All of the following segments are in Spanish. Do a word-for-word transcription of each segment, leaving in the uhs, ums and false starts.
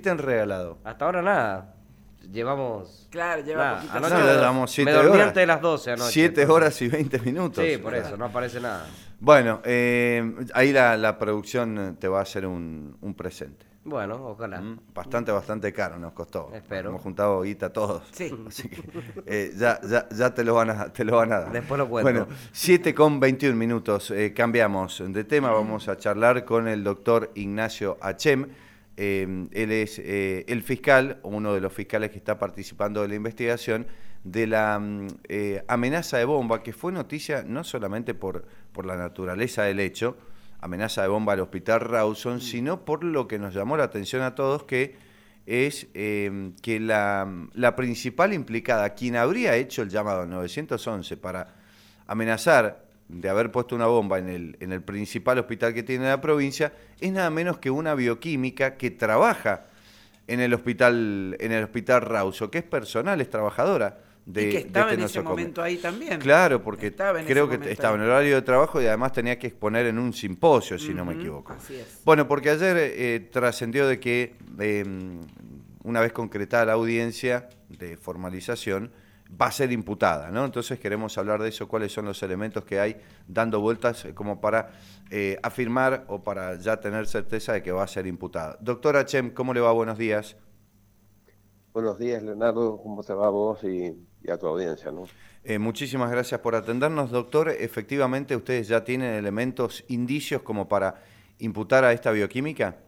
te han regalado? Hasta ahora nada. Llevamos... Claro, lleva nada. poquito. Anoche No, me- llevamos siete me dormí horas. antes de las doce anoche. siete entonces- horas y veinte minutos. Sí, por eso, no aparece nada. Bueno, eh, ahí la, la producción te va a hacer un, un presente. Bueno, ojalá. ¿Mm? Bastante, bastante caro nos costó. Espero. Hemos juntado guita todos. Sí. Así que eh, ya, ya, ya te lo van a, te lo van a dar. Después lo cuento. Bueno, siete con veintiún minutos. Eh, cambiamos de tema. Vamos a charlar con el doctor Ignacio Achem. Eh, él es eh, el fiscal, uno de los fiscales que está participando de la investigación de la mm, eh, amenaza de bomba, que fue noticia no solamente por, por la naturaleza del hecho, amenaza de bomba al hospital Rawson, sino por lo que nos llamó la atención a todos, que es eh, que la, la principal implicada, quien habría hecho el llamado al nueve once para amenazar de haber puesto una bomba en el, en el principal hospital que tiene la provincia, es nada menos que una bioquímica que trabaja en el hospital, en el hospital Rawson, que es personal, es trabajadora de, y que estaba de en este ese nosocomio. momento ahí también. Claro, porque Estaba en creo ese que momento estaba ahí. en el horario de trabajo y además tenía que exponer en un simposio, si no me Ujú, equivoco. así es. Bueno, porque ayer eh, trascendió de que eh, una vez concretada la audiencia de formalización, va a ser imputada, ¿no? Entonces queremos hablar de eso, cuáles son los elementos que hay dando vueltas eh, como para eh, afirmar o para ya tener certeza de que va a ser imputada. Doctor Achem, ¿cómo le va? Buenos días. Buenos días, Leonardo. ¿Cómo te va a vos y, y a tu audiencia, ¿no? Eh, muchísimas gracias por atendernos, doctor. Efectivamente, ¿ustedes ya tienen elementos, indicios como para imputar a esta bioquímica?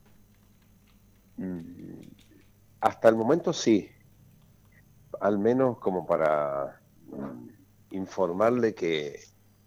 Mm, Hasta el momento sí. Al menos como para mm, informarle que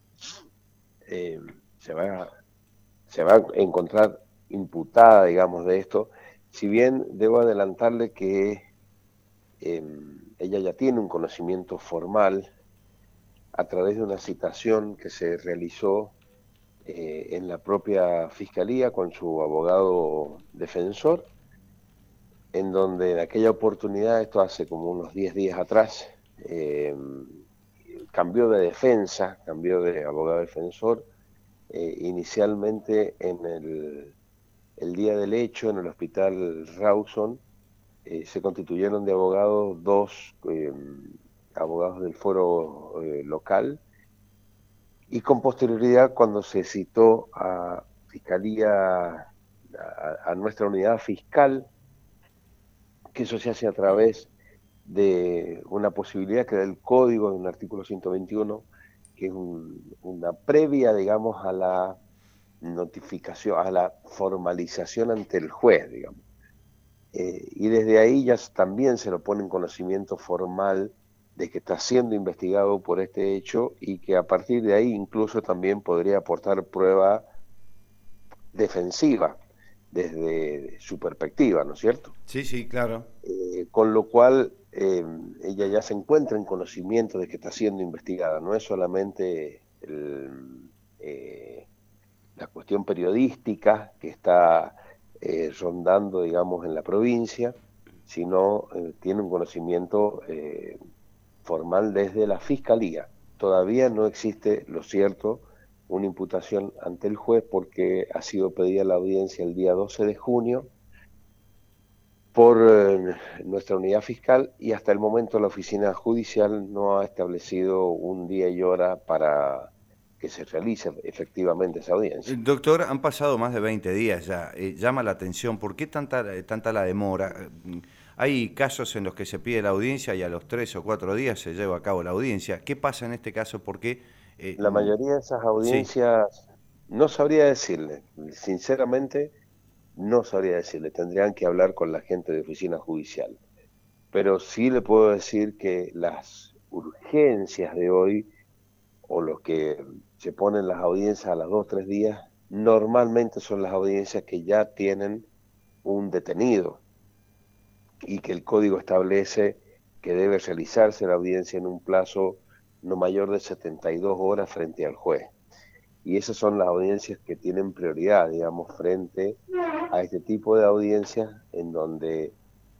eh, se va, se va a encontrar imputada, digamos, de esto. Si bien debo adelantarle que eh, ella ya tiene un conocimiento formal a través de una citación que se realizó eh, en la propia Fiscalía con su abogado defensor, en donde en aquella oportunidad, esto hace como unos diez días atrás, eh, cambió de defensa, cambió de abogado defensor, eh, inicialmente en el, el día del hecho, en el hospital Rawson, eh, se constituyeron de abogados dos eh, abogados del foro eh, local, y con posterioridad, cuando se citó a Fiscalía, a, a nuestra unidad fiscal, que eso se hace a través de una posibilidad que da el código de un artículo ciento veintiuno, que es un, una previa, digamos, a la notificación, a la formalización ante el juez, digamos. Eh, y desde ahí ya también se lo pone en conocimiento formal de que está siendo investigado por este hecho y que a partir de ahí incluso también podría aportar prueba defensiva desde su perspectiva, ¿no es cierto? Sí, sí, claro. Eh, con lo cual eh, ella ya se encuentra en conocimiento de que está siendo investigada, no es solamente el, eh, la cuestión periodística que está eh, rondando, digamos, en la provincia, sino eh, tiene un conocimiento eh, formal desde la Fiscalía. Todavía no existe, lo cierto, una imputación ante el juez porque ha sido pedida la audiencia el día doce de junio por eh, nuestra unidad fiscal, y hasta el momento la oficina judicial no ha establecido un día y hora para que se realice efectivamente esa audiencia. Doctor, han pasado más de veinte días ya. Eh, llama la atención, ¿por qué tanta, tanta la demora? Hay casos en los que se pide la audiencia y a los tres o cuatro días se lleva a cabo la audiencia. ¿Qué pasa en este caso? ¿Por qué? Eh, La mayoría de esas audiencias, sí. No sabría decirle, sinceramente, no sabría decirle, tendrían que hablar con la gente de oficina judicial. Pero sí le puedo decir que las urgencias de hoy, o los que se ponen las audiencias a las dos o tres días, normalmente son las audiencias que ya tienen un detenido y que el código establece que debe realizarse la audiencia en un plazo no mayor de setenta y dos horas frente al juez. Y esas son las audiencias que tienen prioridad, digamos, frente a este tipo de audiencias en donde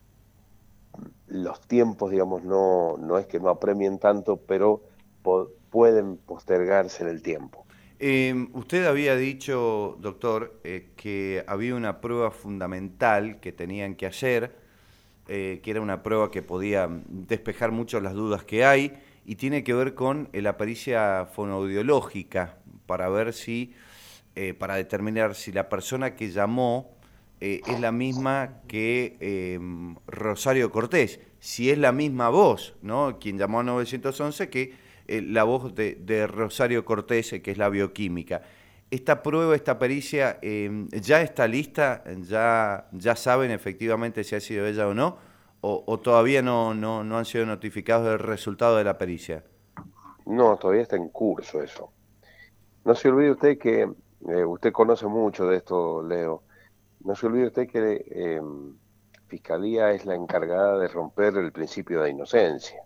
los tiempos, digamos, no, no es que no apremien tanto, pero po pueden postergarse en el tiempo. Eh, usted había dicho, doctor, eh, que había una prueba fundamental que tenían que hacer, eh, que era una prueba que podía despejar mucho las dudas que hay, y tiene que ver con eh, la pericia fonoaudiológica, para ver si, eh, para determinar si la persona que llamó eh, es la misma que eh, Rosario Cortés, si es la misma voz, ¿no? Quien llamó a nueve once, que eh, la voz de, de Rosario Cortés, eh, que es la bioquímica. ¿Esta prueba, esta pericia, eh, ya está lista? ¿Ya, ya saben efectivamente si ha sido ella o no? ¿O, o todavía no, no, no han sido notificados del resultado de la pericia? No, todavía está en curso eso. No se olvide usted que, eh, usted conoce mucho de esto, Leo, no se olvide usted que eh, Fiscalía es la encargada de romper el principio de inocencia.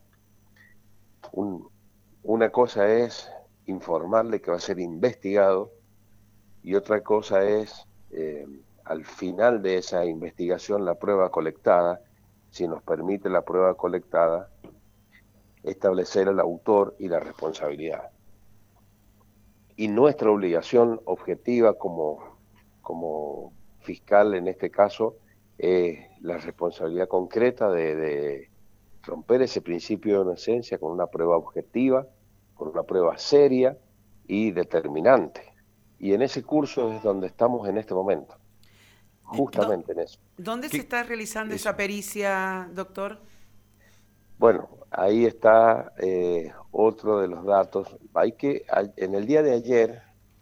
Un, una cosa es informarle que va a ser investigado y otra cosa es, eh, al final de esa investigación, la prueba colectada, si nos permite la prueba colectada, establecer el autor y la responsabilidad. Y nuestra obligación objetiva como, como fiscal en este caso es la responsabilidad concreta de, de romper ese principio de inocencia con una prueba objetiva, con una prueba seria y determinante. Y en ese curso es donde estamos en este momento, justamente en eso. ¿Dónde se ¿Qué? está realizando Eso. esa pericia, doctor? Bueno, ahí está eh, otro de los datos. Hay que, en el día de ayer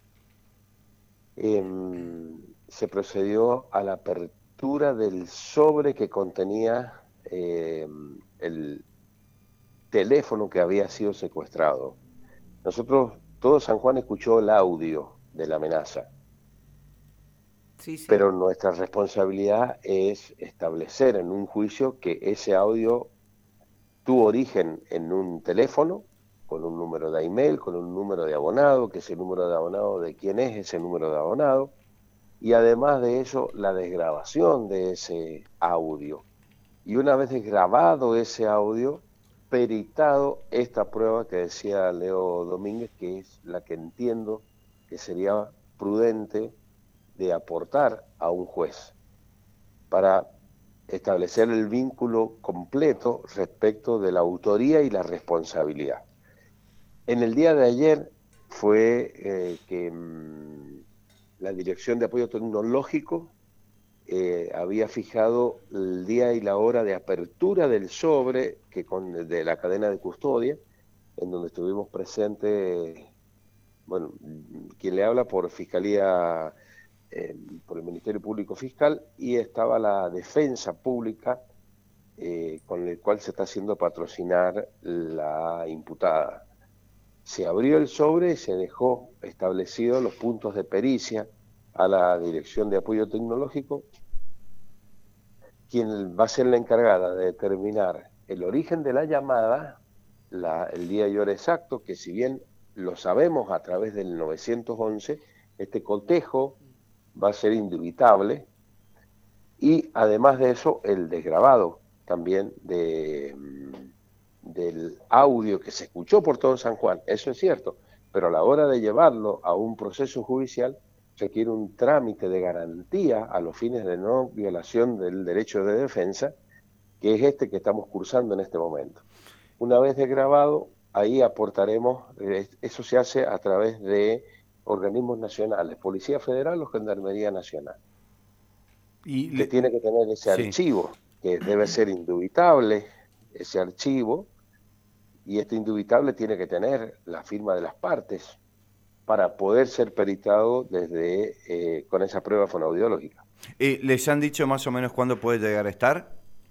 eh, se procedió a la apertura del sobre que contenía eh, el teléfono que había sido secuestrado. Nosotros, todo San Juan escuchó el audio de la amenaza. Sí, sí. Pero nuestra responsabilidad es establecer en un juicio que ese audio tuvo origen en un teléfono, con un número de email, con un número de abonado, que ese número de abonado, de quién es ese número de abonado, y además de eso, la desgrabación de ese audio. Y una vez desgrabado ese audio, peritado esta prueba que decía Leo Domínguez, que es la que entiendo que sería prudente de aportar a un juez para establecer el vínculo completo respecto de la autoría y la responsabilidad. En el día de ayer fue eh, que mmm, la Dirección de Apoyo Tecnológico eh, había fijado el día y la hora de apertura del sobre que con, de la cadena de custodia, en donde estuvimos presentes, bueno, quien le habla por Fiscalía, eh, por el Ministerio Público Fiscal, y estaba la Defensa Pública, eh, con el cual se está haciendo patrocinar la imputada. Se abrió el sobre y se dejó establecidos los puntos de pericia a la Dirección de Apoyo Tecnológico, quien va a ser la encargada de determinar el origen de la llamada, la, el día y hora exacto, que si bien lo sabemos a través del nueve once, este cotejo va a ser indubitable, y además de eso el desgrabado también de, del audio que se escuchó por todo San Juan, eso es cierto, pero a la hora de llevarlo a un proceso judicial requiere un trámite de garantía a los fines de no violación del derecho de defensa, que es este que estamos cursando en este momento. Una vez desgrabado, ahí aportaremos, eso se hace a través de organismos nacionales, Policía Federal o Gendarmería Nacional, y que le... tiene que tener ese sí. archivo, que debe ser indubitable, ese archivo, y este indubitable tiene que tener la firma de las partes para poder ser peritado desde eh, con esa prueba fonoaudiológica. Eh, ¿Les han dicho más o menos cuándo puede llegar a estar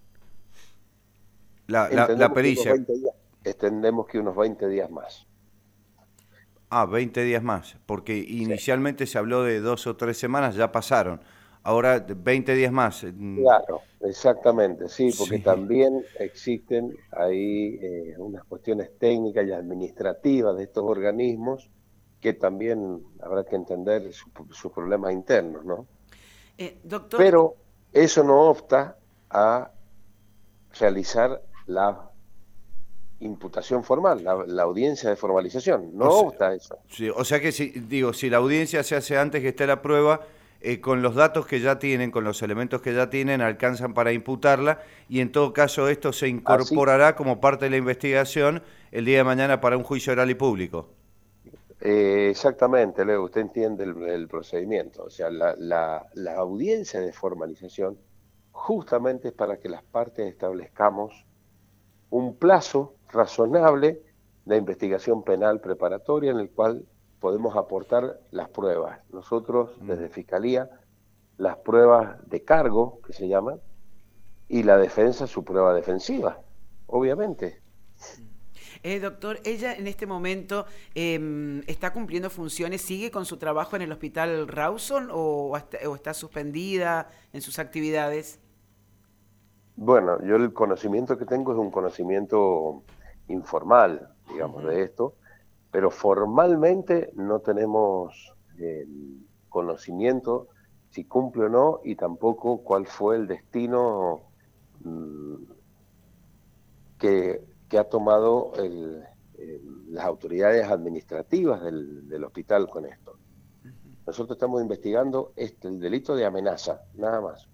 la, la, la pericia? Entendemos que unos veinte días más. Ah, veinte días más, porque inicialmente sí. se habló de dos o tres semanas, ya pasaron. Ahora veinte días más. Claro, exactamente, sí, porque sí. también existen ahí eh, unas cuestiones técnicas y administrativas de estos organismos que también habrá que entender su, sus problemas internos, ¿no? Eh, doctor... Pero eso no obsta a realizar la imputación formal, la, la audiencia de formalización. No O sea, obsta eso. Sí, o sea que si, digo, si la audiencia se hace antes que esté la prueba, eh, con los datos que ya tienen, con los elementos que ya tienen, alcanzan para imputarla y en todo caso esto se incorporará Así. como parte de la investigación el día de mañana para un juicio oral y público. Eh, exactamente, Leo, usted entiende el, el procedimiento. O sea, la, la, la audiencia de formalización justamente es para que las partes establezcamos un plazo razonable de investigación penal preparatoria en el cual podemos aportar las pruebas. Nosotros, desde Fiscalía, las pruebas de cargo, que se llaman, y la defensa su prueba defensiva, obviamente. Eh, doctor, ella en este momento eh, está cumpliendo funciones, ¿sigue con su trabajo en el Hospital Rawson o, o está suspendida en sus actividades? Bueno, yo el conocimiento que tengo es un conocimiento informal, digamos, uh-huh. de esto, pero formalmente no tenemos eh, conocimiento si cumple o no y tampoco cuál fue el destino mmm, que, que ha tomado el, el, las autoridades administrativas del, del hospital con esto. Uh-huh. Nosotros estamos investigando este, el delito de amenaza, nada más.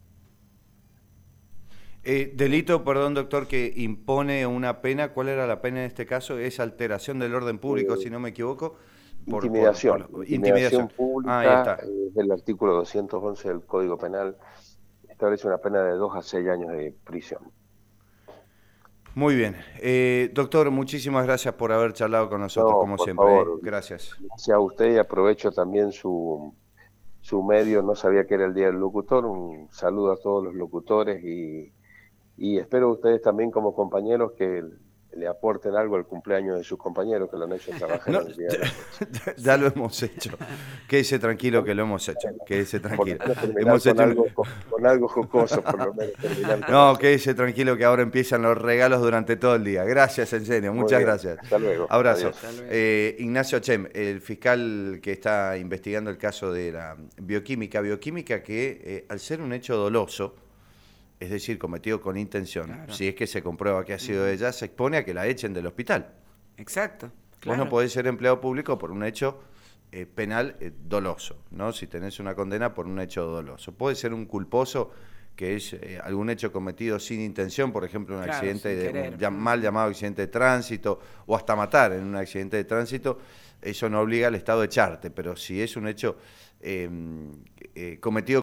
Eh, delito, perdón doctor, que impone una pena, ¿cuál era la pena en este caso? Es alteración del orden público, eh, si no me equivoco. Por, intimidación. Por, por, intimidación. Intimidación pública, ah, ahí está. Eh, del artículo doscientos once del Código Penal, establece una pena de dos a seis años de prisión. Muy bien. Eh, doctor, muchísimas gracias por haber charlado con nosotros, no, como siempre. Favor, eh. Gracias. Gracias a usted y aprovecho también su, su medio, no sabía que era el Día del Locutor, un saludo a todos los locutores y Y espero ustedes también como compañeros que le aporten algo al cumpleaños de sus compañeros que lo han hecho trabajar. No, ya, ya lo hemos hecho. Quédese tranquilo que lo hemos hecho. Quédese tranquilo. Hemos con, hecho... algo, con, con algo jocoso, por lo menos. No, quédese tranquilo que ahora empiezan los regalos durante todo el día. Gracias, en serio. Muchas gracias. Hasta luego. Abrazo. Hasta luego. Eh, Ignacio Achem, el fiscal que está investigando el caso de la bioquímica. Bioquímica que, eh, al ser un hecho doloso, es decir, cometido con intención, claro. si es que se comprueba que ha sido uh-huh. ella, se expone a que la echen del hospital. Exacto. Claro. Vos no podés ser empleado público por un hecho eh, penal eh, doloso, ¿no? Si tenés una condena por un hecho doloso. Puede ser un culposo, que es eh, algún hecho cometido sin intención, por ejemplo, un claro, accidente, de, un, un mal llamado accidente de tránsito, o hasta matar en un accidente de tránsito, eso no obliga al Estado a echarte, pero si es un hecho eh, eh, cometido